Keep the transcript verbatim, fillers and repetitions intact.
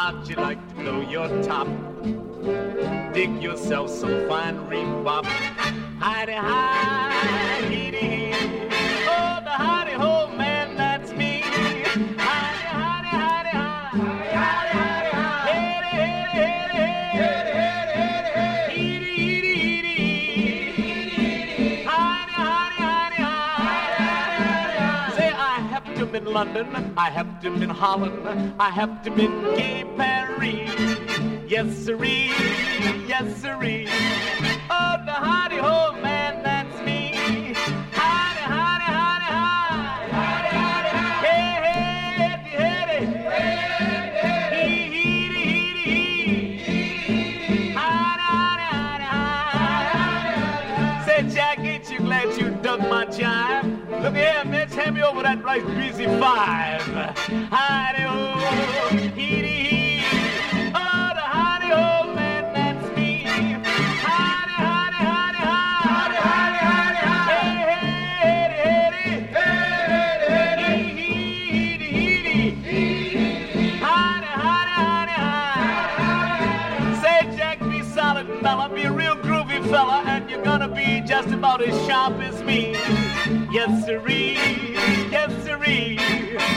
How'd you like to blow your top? Dig yourself some fine rebop. Hidey hi, heedy hee. Oh, the hidey ho man, that's me. Hidey, hidey, hidey hi. Hidey, hidey, hi. Heady, heady, heady, heady, heady, heedy, heedy, heedy. Hidey, hidey, hidey hi. Say I have to be in London, I have to be in Holland, I have to be in gay Paris. Yes, sirree, yes, sirree. Oh, the howdy ho man, that's me. Howdy, howdy, howdy, hi. Howdy, howdy, howdy. Hey, hey, hey, hey. Hee, hee, hee, hee. Howdy, howdy, howdy, hi. Say, Jack, ain't you glad you dug my jive? Look here, Mitch, hand me over that rice greasy five. Howdy ho, hee, hee. Be a real groovy fella, and you're gonna be just about as sharp as me. Yes, sirree, yes, sirree.